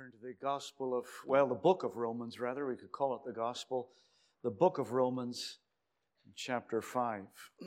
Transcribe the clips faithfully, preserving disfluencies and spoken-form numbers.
Turn to the Gospel of, well, the book of Romans, rather. We could call it the Gospel. The book of Romans, chapter five.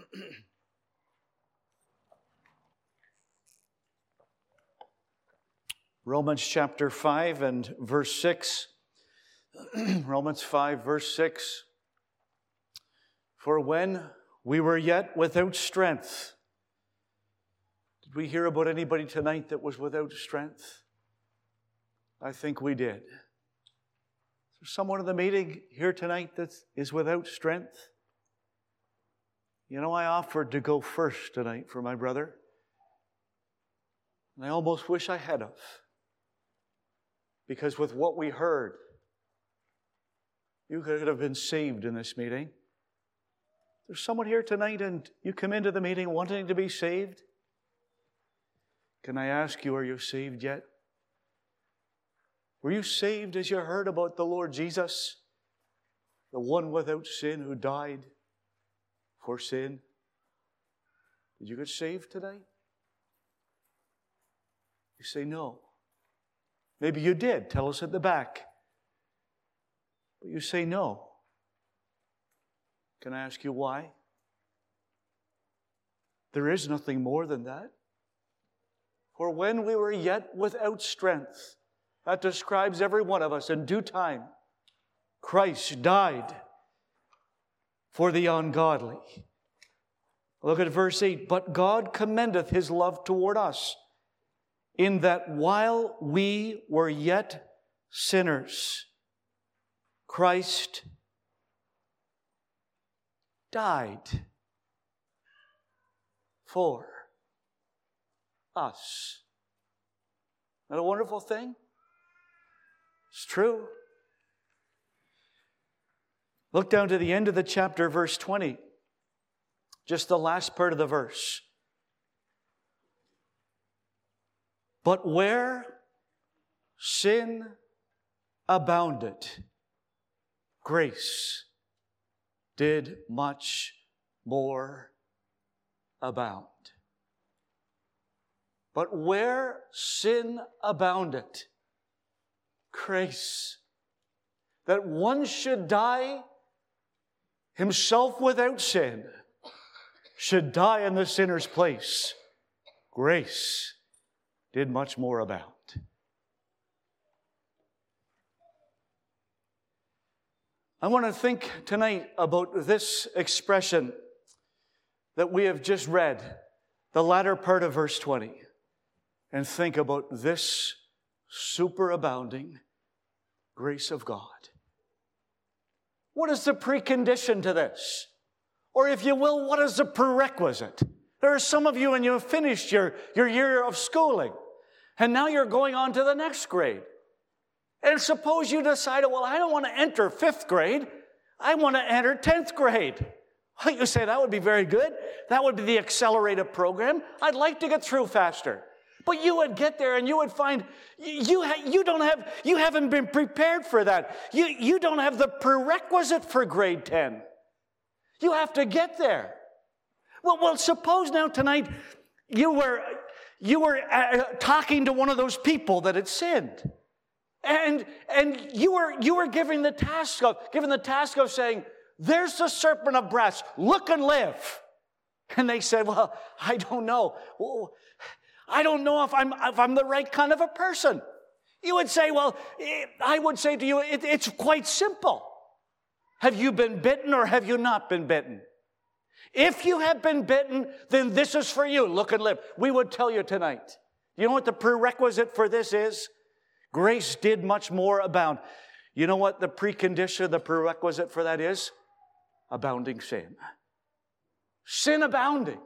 Romans chapter five and verse six. Romans five, verse six. For when we were yet without strength. Did we hear about anybody tonight that was without strength? I think we did. Is there someone in the meeting here tonight that is without strength? You know, I offered to go first tonight for my brother. And I almost wish I had of. Because with what we heard, you could have been saved in this meeting. There's someone here tonight and you come into the meeting wanting to be saved. Can I ask you, are you saved yet? Were you saved as you heard about the Lord Jesus, the one without sin who died for sin? Did you get saved tonight? You say no. Maybe you did. Tell us at the back. But you say no. Can I ask you why? There is nothing more than that. For when we were yet without strength, that describes every one of us in due time, Christ died for the ungodly. Look at verse eight. But God commendeth His love toward us, in that while we were yet sinners, Christ died for us. Isn't that a wonderful thing? It's true. Look down to the end of the chapter, verse twenty. Just the last part of the verse. But where sin abounded, grace did much more abound. But where sin abounded, grace, that one should die himself without sin, should die in the sinner's place, grace did much more abound. I want to think tonight about this expression that we have just read, the latter part of verse twenty, and think about this superabounding grace of God. What is the precondition to this? Or if you will, what is the prerequisite? There are some of you and you have finished your, your year of schooling, and now you're going on to the next grade. And suppose you decided, well, I don't want to enter fifth grade. I want to enter tenth grade. Well, you say, that would be very good. That would be the accelerated program. I'd like to get through faster. But you would get there and you would find you, ha- you, don't have, you haven't been prepared for that. You, you don't have the prerequisite for grade ten. You have to get there. Well, well, suppose now tonight you were, you were uh, talking to one of those people that had sinned. And, and you were, you were given the task of, given the task of saying, there's the serpent of brass, look and live. And they said, well, I don't know. Well, I don't know if I'm, if I'm the right kind of a person. You would say, well, I would say to you, it, it's quite simple. Have you been bitten or have you not been bitten? If you have been bitten, then this is for you. Look and live. We would tell you tonight. You know what the prerequisite for this is? Grace did much more abound. You know what the precondition, the prerequisite for that is? Abounding sin. Sin abounding.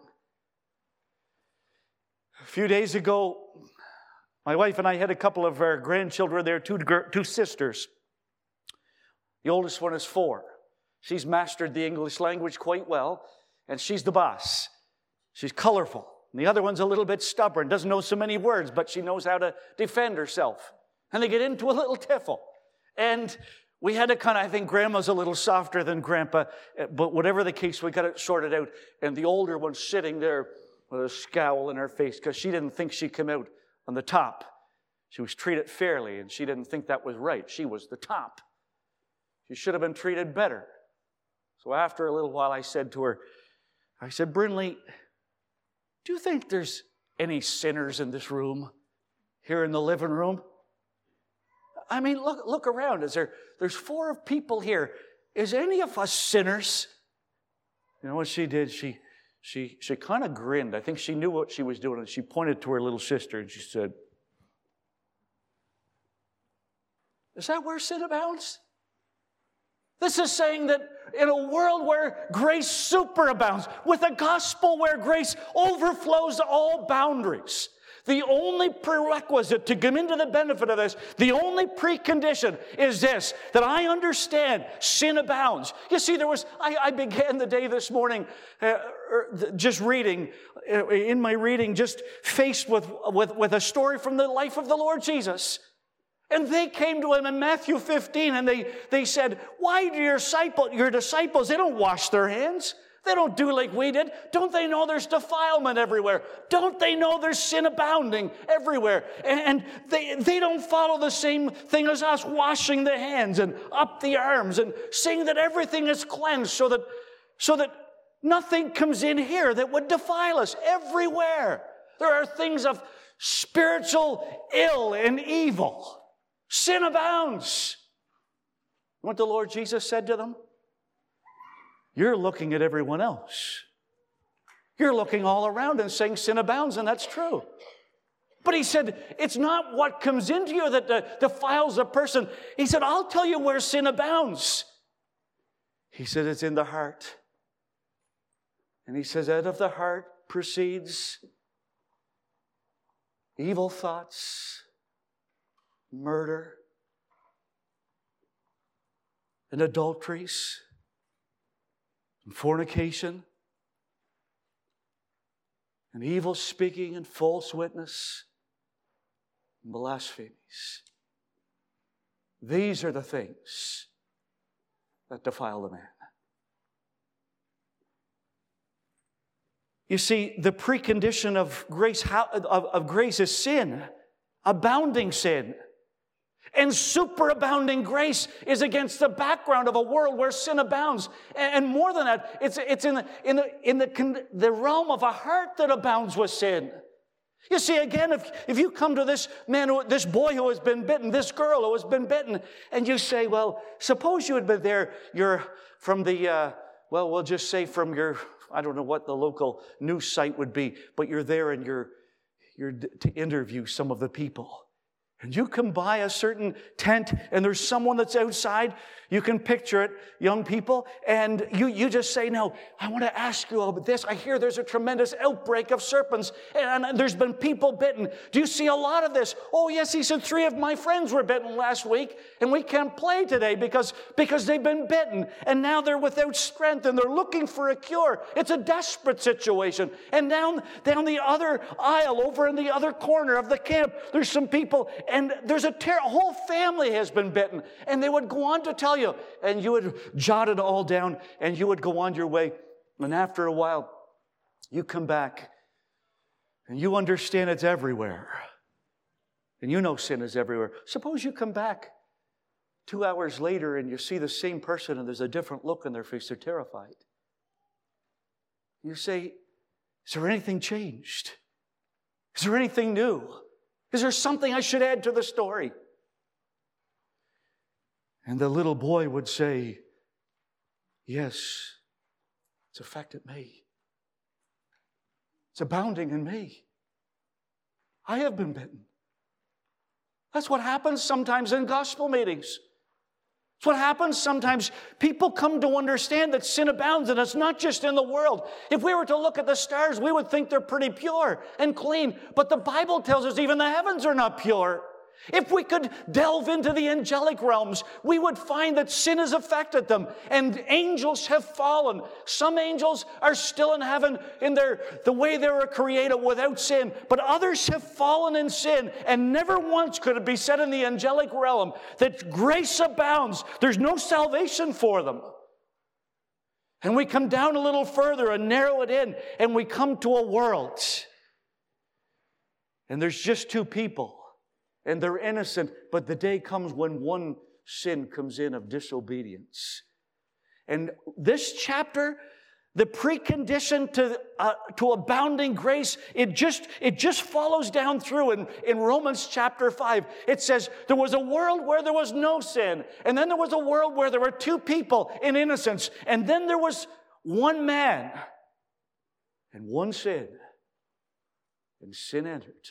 A few days ago, my wife and I had a couple of our grandchildren there, two, two sisters. The oldest one is four. She's mastered the English language quite well, and she's the boss. She's colorful. And the other one's a little bit stubborn, doesn't know so many words, but she knows how to defend herself. And they get into a little tiffle. And we had to kind of, I think Grandma's a little softer than Grandpa, but whatever the case, we got it sorted out. And the older one's sitting there with a scowl in her face because she didn't think she'd come out on the top. She was treated fairly, and she didn't think that was right. She was the top. She should have been treated better. So after a little while, I said to her, I said, Brinley, do you think there's any sinners in this room, here in the living room? I mean, look, look around. Is there, there's four people here. Is any of us sinners? You know what she did? She, she, she kind of grinned. I think she knew what she was doing, and she pointed to her little sister, and she said, is that where sin abounds? This is saying that in a world where grace superabounds, with a gospel where grace overflows all boundaries, the only prerequisite to come into the benefit of this, the only precondition is this, that I understand sin abounds. You see, there was, I, I began the day this morning uh, just reading, uh, in my reading, just faced with, with, with a story from the life of the Lord Jesus. And they came to him in Matthew fifteen, and they, they said, why do your, disciple, your disciples, they don't wash their hands? They don't do like we did. Don't they know there's defilement everywhere? Don't they know there's sin abounding everywhere? And they, they don't follow the same thing as us, washing the hands and up the arms and saying that everything is cleansed so that, so that nothing comes in here that would defile us. Everywhere there are things of spiritual ill and evil. Sin abounds. What the Lord Jesus said to them? You're looking at everyone else. You're looking all around and saying sin abounds, and that's true. But he said, it's not what comes into you that defiles a person. He said, I'll tell you where sin abounds. He said, it's in the heart. And he says, out of the heart proceeds evil thoughts, murder, and adulteries, and fornication, and evil speaking, and false witness, and blasphemies. These are the things that defile the man. You see, the precondition of grace, of, of grace is sin, abounding sin. And superabounding grace is against the background of a world where sin abounds. And more than that, it's, it's in, the, in, the, in the, the realm of a heart that abounds with sin. You see, again, if, if you come to this man, who, this boy who has been bitten, this girl who has been bitten, and you say, well, suppose you had been there, you're from the, uh, well, we'll just say from your, I don't know what the local news site would be, but you're there and you're, you're to interview some of the people. And you come by a certain tent, and there's someone that's outside. You can picture it, young people. And you, you just say, no, I want to ask you about this. I hear there's a tremendous outbreak of serpents, and, and there's been people bitten. Do you see a lot of this? Oh, yes, he said, three of my friends were bitten last week, and we can't play today because, because they've been bitten. And now they're without strength, and they're looking for a cure. It's a desperate situation. And down, down the other aisle, over in the other corner of the camp, there's some people, and there's a, ter- a whole family has been bitten. And they would go on to tell you, and you would jot it all down, and you would go on your way. And after a while, you come back, and you understand it's everywhere. And you know sin is everywhere. Suppose you come back two hours later, and you see the same person, and there's a different look on their face. They're terrified. You say, is there anything changed? Is there anything new? Is there something I should add to the story? And the little boy would say, yes, it's affected me. It's abounding in me. I have been bitten. That's what happens sometimes in gospel meetings. It's what happens sometimes. People come to understand that sin abounds, and it's not just in the world. If we were to look at the stars, we would think they're pretty pure and clean. But the Bible tells us even the heavens are not pure. If we could delve into the angelic realms, we would find that sin has affected them, and angels have fallen. Some angels are still in heaven in their the way they were created without sin, but others have fallen in sin, and never once could it be said in the angelic realm that grace abounds. There's no salvation for them. And we come down a little further and narrow it in, and we come to a world, and there's just two people. and they're innocent, but the day comes when one sin comes in of disobedience. And this chapter, the precondition to, uh, to abounding grace, it just, it just follows down through in, in Romans chapter five. It says, there was a world where there was no sin, and then there was a world where there were two people in innocence, and then there was one man and one sin, and sin entered.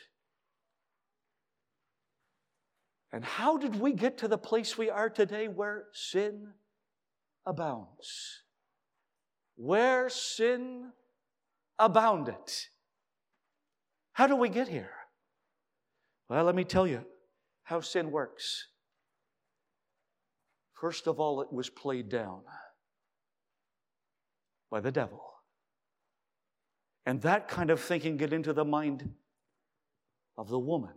And how did we get to the place we are today where sin abounds? Where sin abounded. How do we get here? Well, let me tell you how sin works. First of all, it was played down by the devil. And that kind of thinking get into the mind of the woman.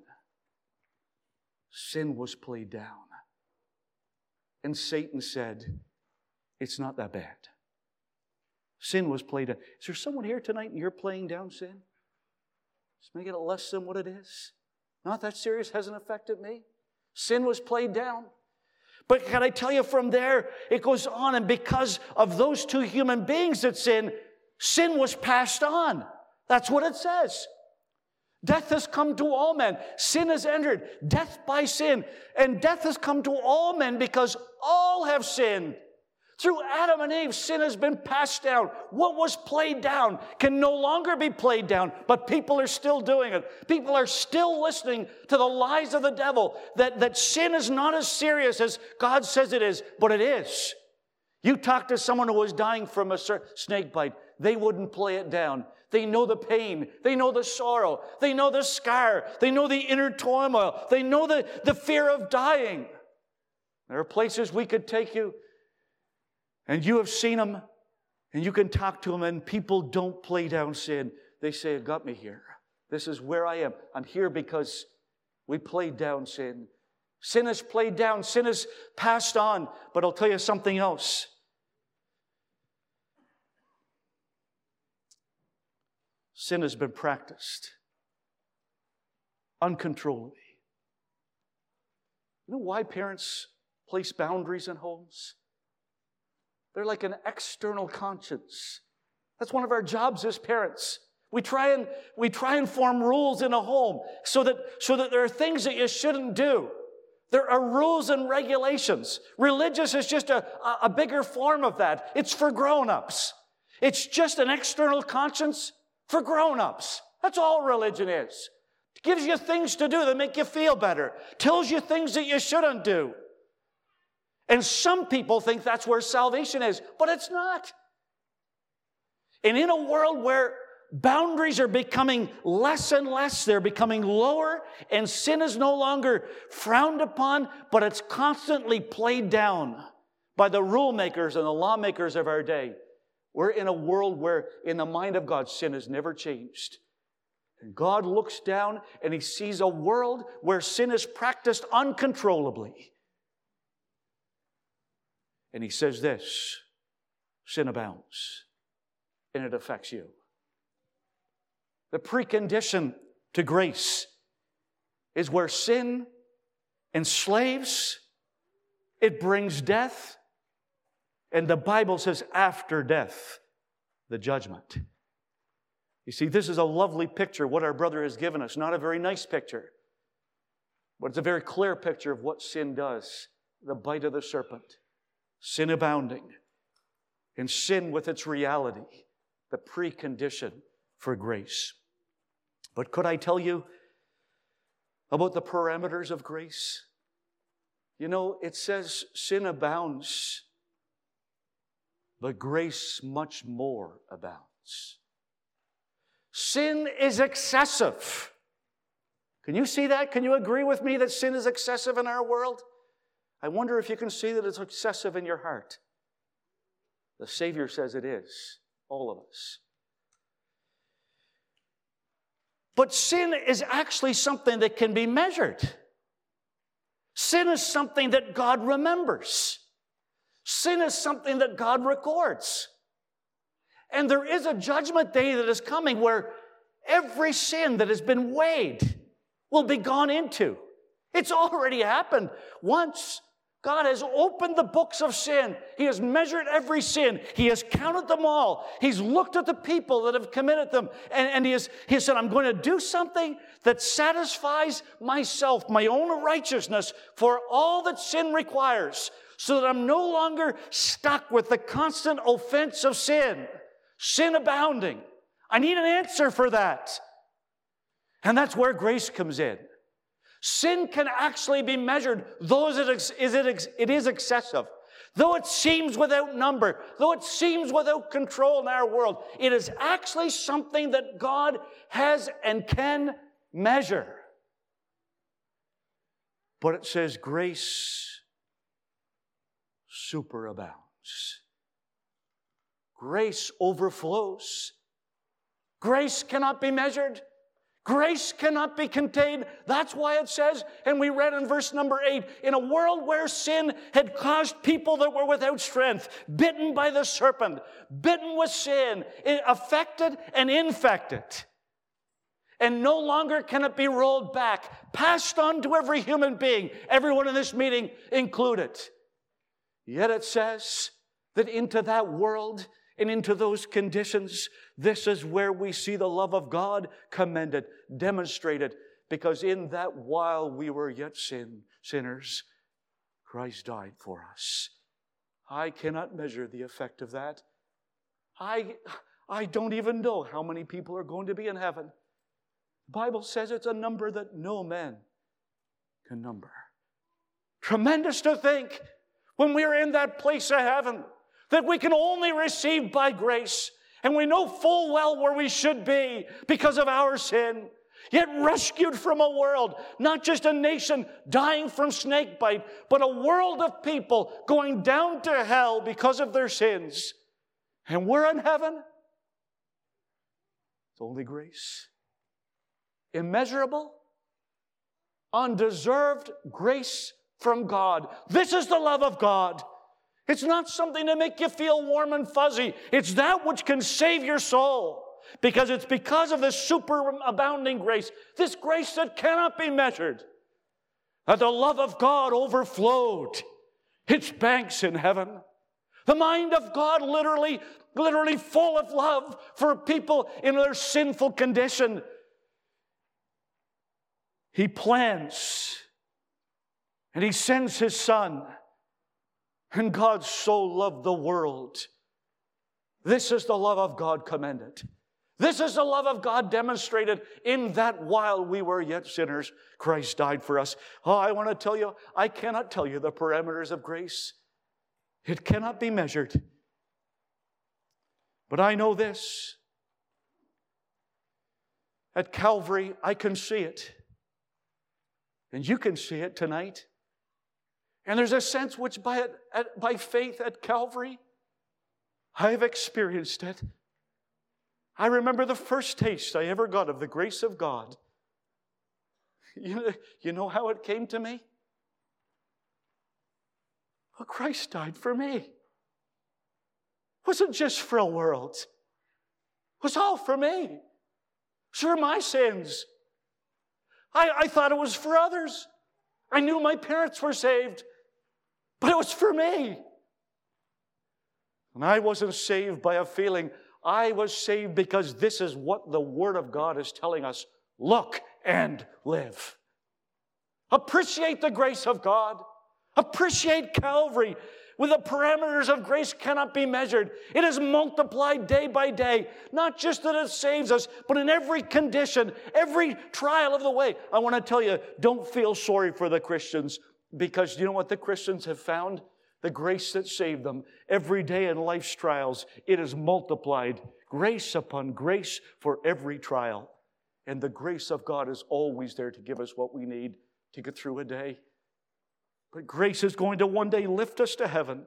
Sin was played down. And Satan said, it's not that bad. Sin was played down. Is there someone here tonight and you're playing down sin? Just making it less than what it is? Not that serious, hasn't affected me. Sin was played down. But can I tell you from there, it goes on, and because of those two human beings that sinned, sin was passed on. That's what it says. Death has come to all men. Sin has entered. Death by sin. And death has come to all men because all have sinned. Through Adam and Eve, sin has been passed down. What was played down can no longer be played down, but people are still doing it. People are still listening to the lies of the devil, that, that sin is not as serious as God says it is, but it is. You talk to someone who was dying from a snake bite, they wouldn't play it down. They know the pain. They know the sorrow. They know the scar. They know the inner turmoil. They know the, the fear of dying. There are places we could take you, and you have seen them, and you can talk to them, and people don't play down sin. They say, it got me here. This is where I am. I'm here because we played down sin. Sin is played down. Sin is passed on. But I'll tell you something else. Sin has been practiced uncontrollably. You know why parents place boundaries in homes? They're like an external conscience. That's one of our jobs as parents. We try and we try and form rules in a home so that so that there are things that you shouldn't do. There are rules and regulations. Religious is just a, a bigger form of that. It's for grown-ups. It's just an external conscience for grown-ups. That's all religion is. It gives you things to do that make you feel better. Tells you things that you shouldn't do. And some people think that's where salvation is, but it's not. And in a world where boundaries are becoming less and less, they're becoming lower, and sin is no longer frowned upon, but it's constantly played down by the rule makers and the lawmakers of our day. We're in a world where, in the mind of God, sin has never changed. And God looks down and He sees a world where sin is practiced uncontrollably. And He says this, sin abounds, and it affects you. The precondition to grace is where sin enslaves, it brings death, and the Bible says after death, the judgment. You see, this is a lovely picture, what our brother has given us. Not a very nice picture, but it's a very clear picture of what sin does. The bite of the serpent. Sin abounding, and sin with its reality, the precondition for grace. But could I tell you about the parameters of grace? You know, it says sin abounds, but grace much more abounds. Sin is excessive. Can you see that? Can you agree with me that sin is excessive in our world? I wonder if you can see that it's excessive in your heart. The Savior says it is, all of us. But sin is actually something that can be measured. Sin is something that God remembers. Sin is something that God records. And there is a judgment day that is coming where every sin that has been weighed will be gone into. It's already happened once. God has opened the books of sin. He has measured every sin. He has counted them all. He's looked at the people that have committed them. And, and he, has, he has said, I'm going to do something that satisfies myself, my own righteousness, for all that sin requires, so that I'm no longer stuck with the constant offense of sin, sin abounding. I need an answer for that. And that's where grace comes in. Sin can actually be measured, though it is excessive. Though it seems without number, though it seems without control in our world, it is actually something that God has and can measure. But it says grace superabounds. Grace overflows. Grace cannot be measured. Grace cannot be contained. That's why it says, and we read in verse number eight, in a world where sin had caused people that were without strength, bitten by the serpent, bitten with sin, affected and infected. And no longer can it be rolled back, passed on to every human being, everyone in this meeting included. Yet it says that into that world and into those conditions, this is where we see the love of God commended, demonstrated, because in that while we were yet sin, sinners, Christ died for us. I cannot measure the effect of that. I, I don't even know how many people are going to be in heaven. The Bible says it's a number that no man can number. Tremendous to think when we're in that place of heaven that we can only receive by grace. And we know full well where we should be because of our sin. Yet rescued from a world, not just a nation dying from snake bite, but a world of people going down to hell because of their sins. And we're in heaven. It's only grace. Immeasurable, undeserved grace from God. This is the love of God. It's not something to make you feel warm and fuzzy. It's that which can save your soul. Because it's because of this superabounding grace, this grace that cannot be measured, that the love of God overflowed its banks in heaven. The mind of God literally, literally full of love for people in their sinful condition. He plans and He sends His Son. And God so loved the world. This is the love of God commended. This is the love of God demonstrated in that while we were yet sinners, Christ died for us. Oh, I want to tell you, I cannot tell you the parameters of grace. It cannot be measured. But I know this. At Calvary, I can see it. And you can see it tonight. And there's a sense which by, it, at, by faith at Calvary, I have experienced it. I remember the first taste I ever got of the grace of God. You know, you know how it came to me? Well, Christ died for me. It wasn't just for a world. It was all for me. For my sins. I, I thought it was for others. I knew my parents were saved. But it was for me. And I wasn't saved by a feeling. I was saved because this is what the Word of God is telling us. Look and live. Appreciate the grace of God. Appreciate Calvary. With the parameters of grace cannot be measured. It is multiplied day by day. Not just that it saves us, but in every condition, every trial of the way. I want to tell you, don't feel sorry for the Christians. Because you know what the Christians have found? The grace that saved them. Every day in life's trials, it is multiplied. Grace upon grace for every trial. And the grace of God is always there to give us what we need to get through a day. But grace is going to one day lift us to heaven.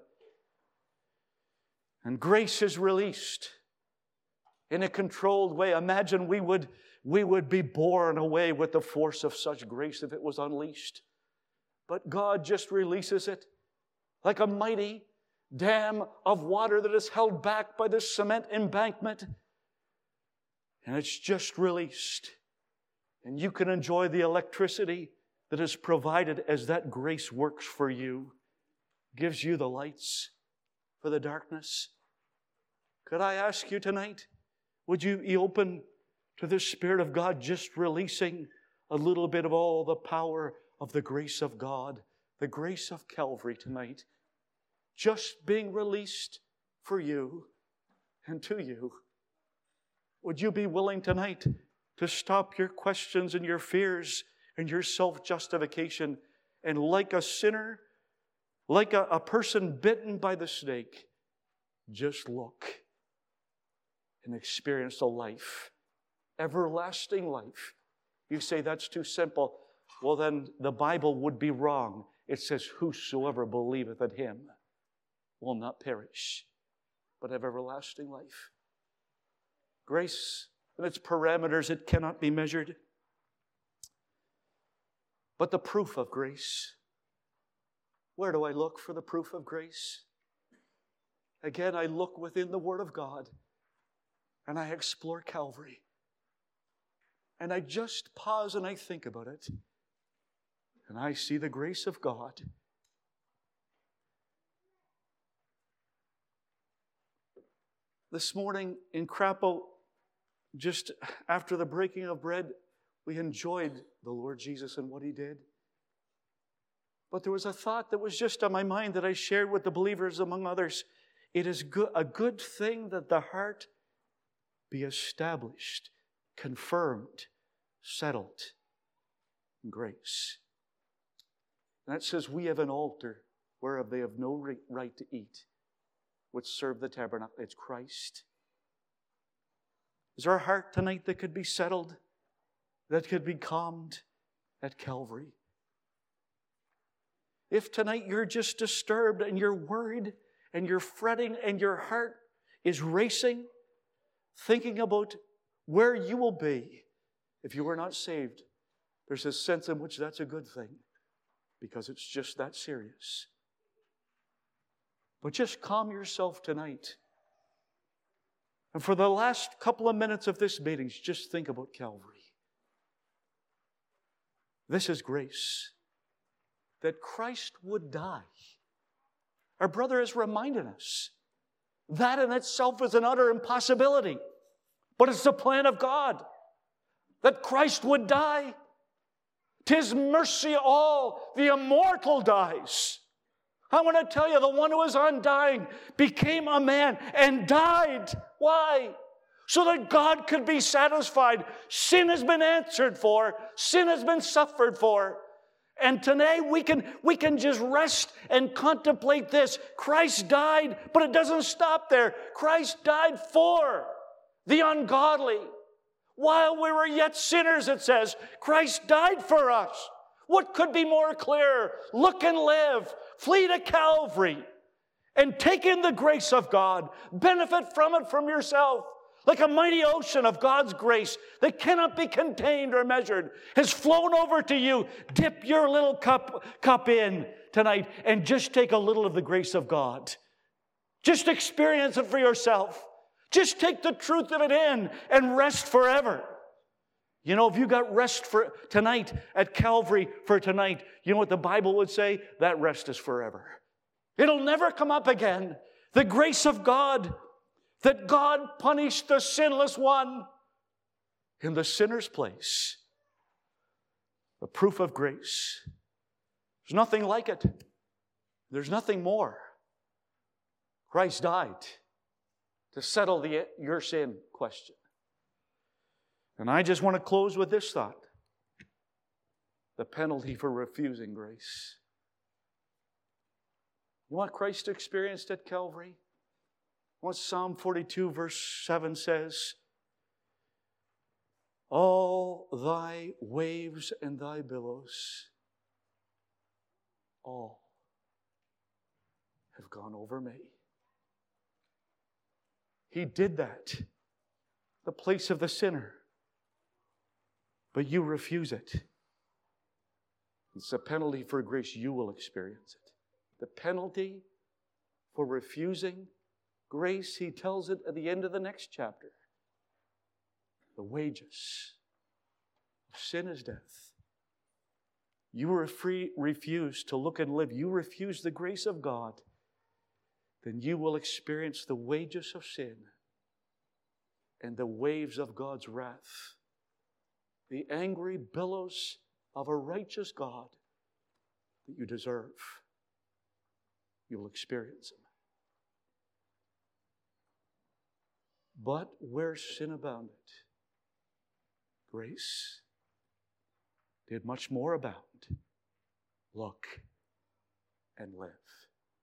And grace is released in a controlled way. Imagine we would, we would be borne away with the force of such grace if it was unleashed. But God just releases it like a mighty dam of water that is held back by the cement embankment. And it's just released. And you can enjoy the electricity that is provided as that grace works for you, gives you the lights for the darkness. Could I ask you tonight, would you be open to the Spirit of God just releasing a little bit of all the power of the grace of God, the grace of Calvary tonight, just being released for you and to you? Would you be willing tonight to stop your questions and your fears and your self-justification, and like a sinner, like a, a person bitten by the snake, just look and experience the life, everlasting life? You say, that's too simple. Well, then the Bible would be wrong. It says, whosoever believeth in him will not perish, but have everlasting life. Grace and its parameters, it cannot be measured. But the proof of grace, where do I look for the proof of grace? Again, I look within the Word of God, and I explore Calvary. And I just pause and I think about it. And I see the grace of God. This morning in Krakow, just after the breaking of bread, we enjoyed the Lord Jesus and what He did. But there was a thought that was just on my mind that I shared with the believers, among others. It is good, a good thing that the heart be established, confirmed, settled in grace. And that says, we have an altar whereof they have no right to eat, which serve the tabernacle. It's Christ. Is there a heart tonight that could be settled, that could be calmed at Calvary? If tonight you're just disturbed and you're worried and you're fretting and your heart is racing, thinking about where you will be if you were not saved, there's a sense in which that's a good thing, because it's just that serious. But just calm yourself tonight. And for the last couple of minutes of this meeting, just think about Calvary. This is grace. That Christ would die. Our brother has reminded us. That in itself is an utter impossibility. But it's the plan of God. That Christ would die. 'Tis mercy all. The immortal dies. I want to tell you, the one who is undying became a man and died. Why? So that God could be satisfied. Sin has been answered for. Sin has been suffered for. And today we can, we can just rest and contemplate this. Christ died, but it doesn't stop there. Christ died for the ungodly. While we were yet sinners, it says, Christ died for us. What could be more clear? Look and live. Flee to Calvary and take in the grace of God. Benefit from it from yourself. Like a mighty ocean of God's grace that cannot be contained or measured has flown over to you. Dip your little cup, cup in tonight and just take a little of the grace of God. Just experience it for yourself. Just take the truth of it in and rest forever. You know, if you got rest for tonight at Calvary for tonight, you know what the Bible would say? That rest is forever. It'll never come up again. The grace of God, that God punished the sinless one in the sinner's place. The proof of grace. There's nothing like it. There's nothing more. Christ died to settle the, your sin question. And I just want to close with this thought. The penalty for refusing grace. You want Christ experienced at Calvary? What Psalm forty-two verse seven says, all thy waves and thy billows, all have gone over me. He did that, the place of the sinner. But you refuse it. It's a penalty for grace. You will experience it. The penalty for refusing grace, he tells it at the end of the next chapter. The wages of sin is death. you refre- refuse to look and live, you refuse the grace of God, then you will experience the wages of sin and the waves of God's wrath, the angry billows of a righteous God that you deserve. You'll experience them. But where sin abounded, grace did much more abound. Look and live.